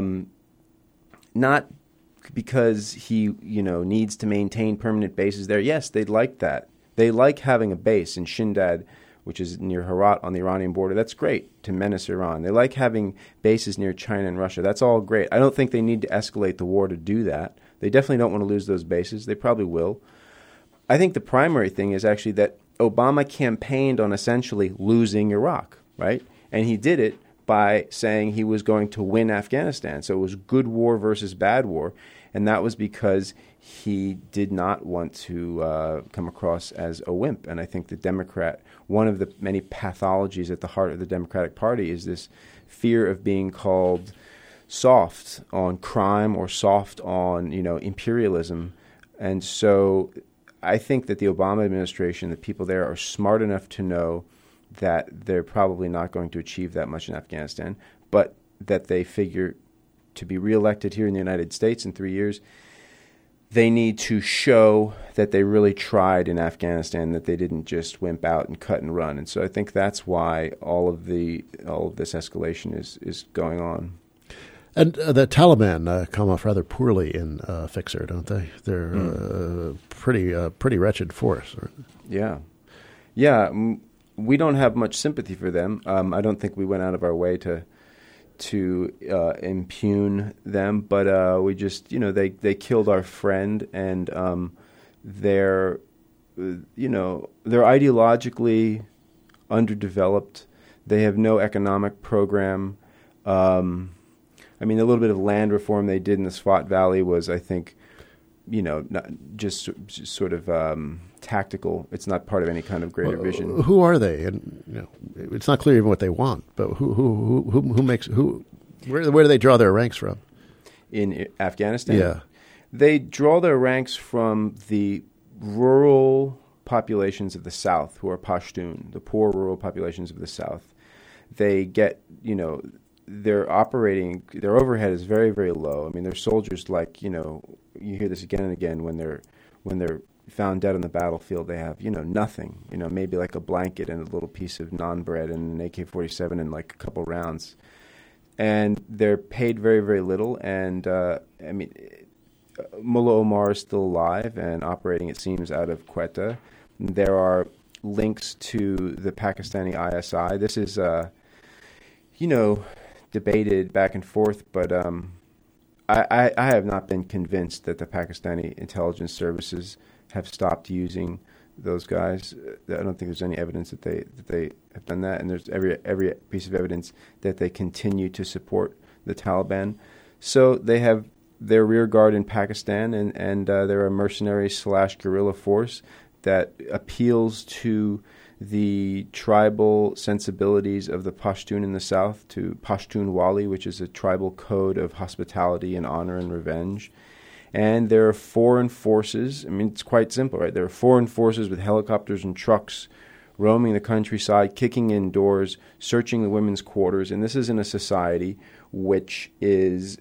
not because he, needs to maintain permanent bases there. Yes, they'd like that. They like having a base in Shindad, which is near Herat on the Iranian border. That's great to menace Iran. They like having bases near China and Russia. That's all great. I don't think they need to escalate the war to do that. They definitely don't want to lose those bases. They probably will. I think the primary thing is actually that Obama campaigned on essentially losing Iraq, right? And he did it by saying he was going to win Afghanistan. So it was good war versus bad war. And that was because he did not want to come across as a wimp. And I think one of the many pathologies at the heart of the Democratic Party is this fear of being called soft on crime or soft on, imperialism. And so I think that the Obama administration, the people there, are smart enough to know that they're probably not going to achieve that much in Afghanistan, but that they figure to be reelected here in the United States in 3 years, they need to show that they really tried in Afghanistan, that they didn't just wimp out and cut and run. And so I think that's why all of this escalation is going on. And the Taliban come off rather poorly in Fixer, don't they? They're pretty wretched force. Right? Yeah. We don't have much sympathy for them. I don't think we went out of our way to impugn them, but we just, they killed our friend, and they're ideologically underdeveloped. They have no economic program. A little bit of land reform they did in the Swat Valley was, I think, not just sort of tactical. It's not part of any kind of greater vision. Who are they? And it's not clear even what they want. But where do they draw their ranks from? In Afghanistan? Yeah, they draw their ranks from the rural populations of the South, who are Pashtun, the poor rural populations of the South. They get, their overhead is very, very low. Their soldiers, you hear this again and again when they're found dead on the battlefield, they have, nothing, maybe like a blanket and a little piece of naan bread and an AK-47 and like a couple rounds. And they're paid very, very little. And, Mullah Omar is still alive and operating, it seems, out of Quetta. There are links to the Pakistani ISI. This is, debated back and forth, but I have not been convinced that the Pakistani intelligence services have stopped using those guys. I don't think there's any evidence that they have done that, and there's every piece of evidence that they continue to support the Taliban. So they have their rear guard in Pakistan, and they're a mercenary / guerrilla force that appeals to the tribal sensibilities of the Pashtun in the south, to Pashtun Wali, which is a tribal code of hospitality and honor and revenge. And there are foreign forces. It's quite simple, right? There are foreign forces with helicopters and trucks roaming the countryside, kicking in doors, searching the women's quarters. And this is in a society which is,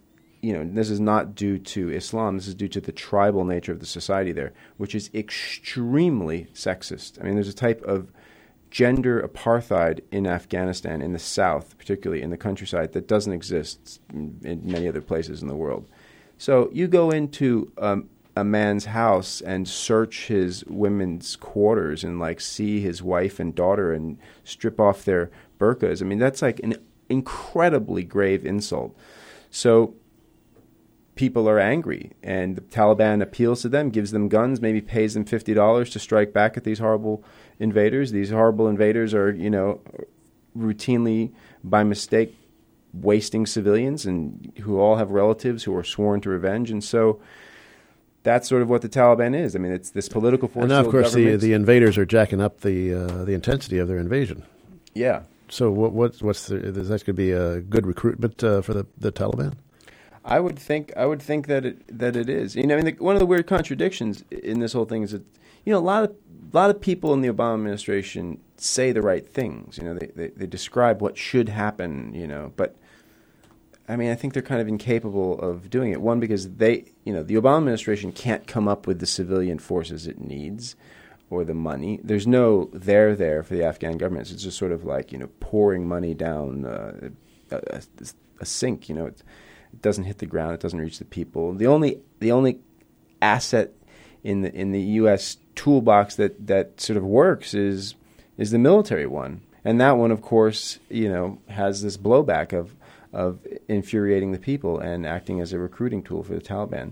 this is not due to Islam. This is due to the tribal nature of the society there, which is extremely sexist. I mean, there's a type of gender apartheid in Afghanistan, in the south, particularly in the countryside, that doesn't exist in many other places in the world. So you go into a man's house and search his women's quarters and like see his wife and daughter and strip off their burqas. I mean, that's like an incredibly grave insult. So people are angry, and the Taliban appeals to them, gives them guns, maybe pays them $50 to strike back at these horrible invaders. These horrible invaders are, routinely, by mistake, wasting civilians and who all have relatives who are sworn to revenge. And so that's sort of what the Taliban is. I mean, it's this political force. And now, of course, the invaders are jacking up the intensity of their invasion. Yeah. So what's is that going to be a good recruitment for the Taliban? I would think that it is. One of the weird contradictions in this whole thing is that a lot of people in the Obama administration say the right things. They describe what should happen. But I mean, I think they're kind of incapable of doing it. One, because the Obama administration can't come up with the civilian forces it needs or the money. There's no there for the Afghan government. It's just sort of like pouring money down a sink. It doesn't hit the ground. It doesn't reach the people. The only asset in the U.S. toolbox that sort of works is the military one, and that one, of course, has this blowback of infuriating the people and acting as a recruiting tool for the Taliban.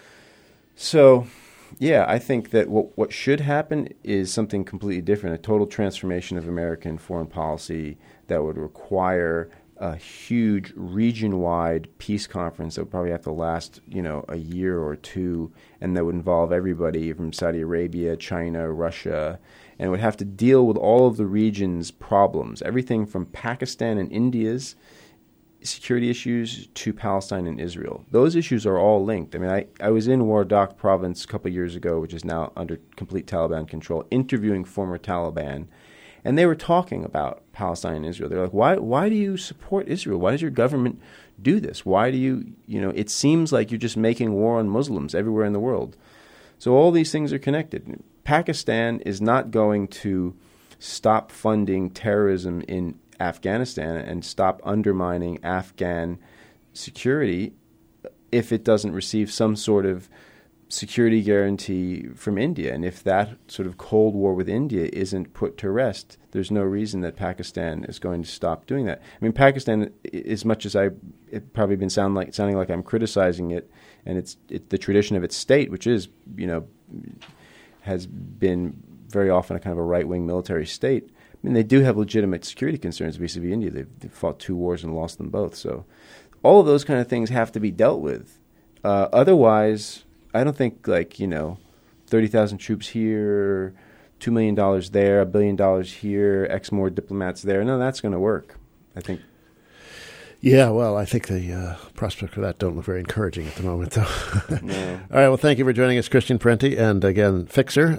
So, yeah, I think that what should happen is something completely different, a total transformation of American foreign policy that would require a huge region-wide peace conference that would probably have to last, a year or two, and that would involve everybody from Saudi Arabia, China, Russia, and would have to deal with all of the region's problems, everything from Pakistan and India's security issues to Palestine and Israel. Those issues are all linked. I mean, I was in Wardak province a couple of years ago, which is now under complete Taliban control, interviewing former Taliban, and they were talking about Palestine and Israel. They're like, why do you support Israel? Why does your government do this? Why do you, it seems like you're just making war on Muslims everywhere in the world. So all these things are connected. Pakistan is not going to stop funding terrorism in Afghanistan and stop undermining Afghan security if it doesn't receive some sort of security guarantee from India. And if that sort of Cold War with India isn't put to rest, there's no reason that Pakistan is going to stop doing that. I mean, Pakistan, as much as I've probably been sounding like I'm criticizing it, and it's the tradition of its state, which is, has been very often a kind of a right-wing military state. I mean, they do have legitimate security concerns vis-a-vis India. They've fought 2 wars and lost them both. So all of those kind of things have to be dealt with. Otherwise, I don't think 30,000 troops here, $2 million there, $1 billion here, X more diplomats there. No, that's going to work, I think. Yeah, well, I think the prospects for that don't look very encouraging at the moment, though. No. All right, well, thank you for joining us, Christian Parenti. And again, Fixer,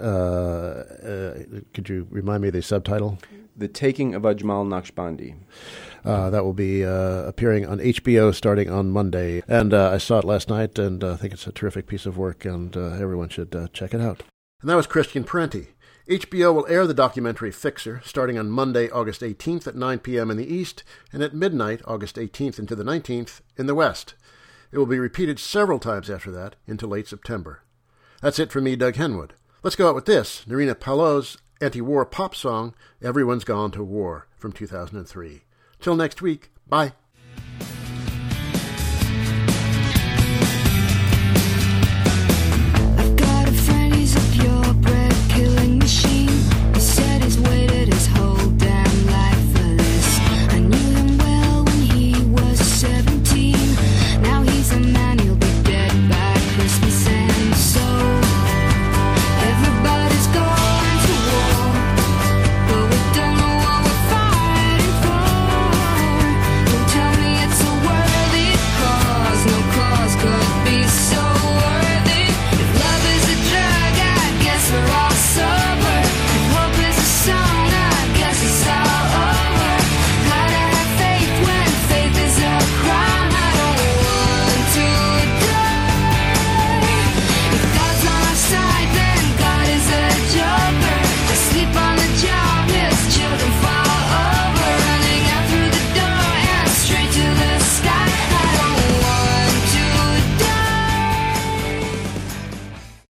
could you remind me of the subtitle? The Taking of Ajmal Naqshbandi. That will be appearing on HBO starting on Monday. And I saw it last night, and I think it's a terrific piece of work, and everyone should check it out. And that was Christian Parenti. HBO will air the documentary Fixer starting on Monday, August 18th at 9 p.m. in the East, and at midnight, August 18th into the 19th, in the West. It will be repeated several times after that into late September. That's it for me, Doug Henwood. Let's go out with this, Nerina Palot's anti-war pop song, Everyone's Gone to War, from 2003. Till next week, bye.